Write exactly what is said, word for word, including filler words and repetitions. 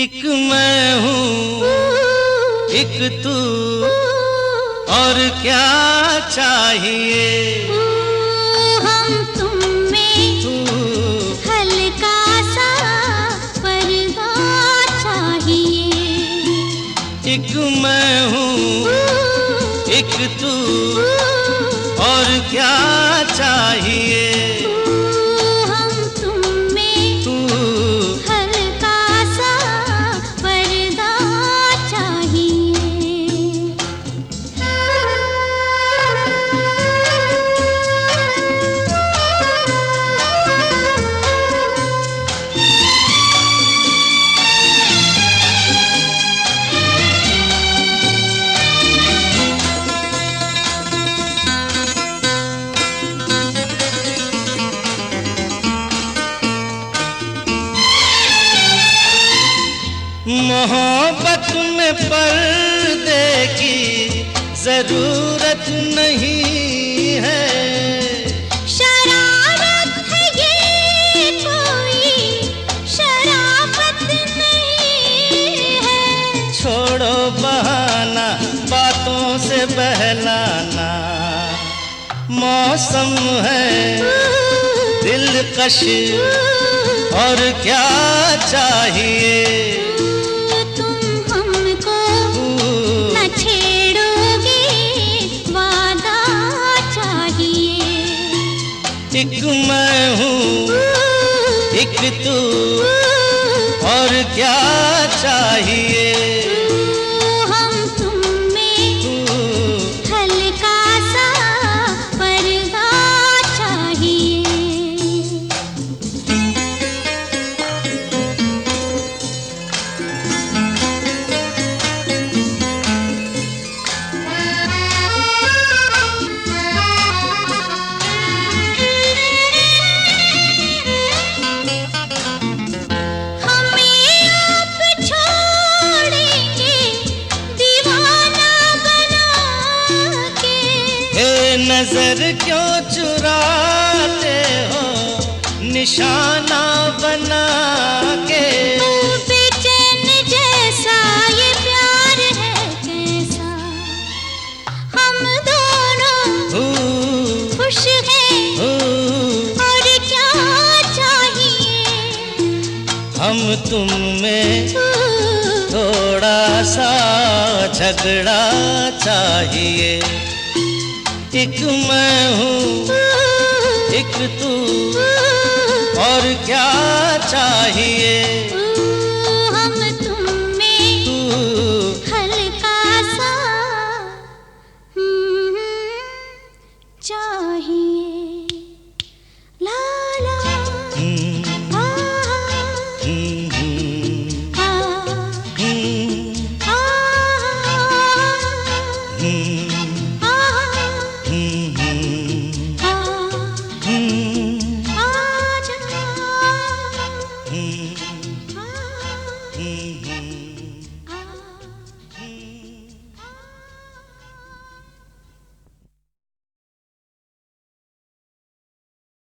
एक मैं हूँ एक तू और क्या चाहिए। हम तुम में तू हल्का सा पर्दा चाहिए। एक मैं हूँ एक तू और क्या चाहिए। मोहब्बत में पर्दे की जरूरत नहीं है। शरारत है ये कोई शराफत नहीं है। छोड़ो बहाना बातों से बहलाना। मौसम है दिलकश और क्या चाहिए। एक मैं हूँ एक तू और क्या चाहिए। हम तुम में हल्का सा पर्दा चाहिए। नजर क्यों चुराते हो निशाना बना के। बेचैन जैसा ये प्यार है कैसा। हम दोनों खुश हैं और क्या चाहिए। हम तुम में थोड़ा सा झगड़ा चाहिए। एक मैं हूँ एक तू और क्या चाहिए। हम तुम में हल्का सा चाहिए।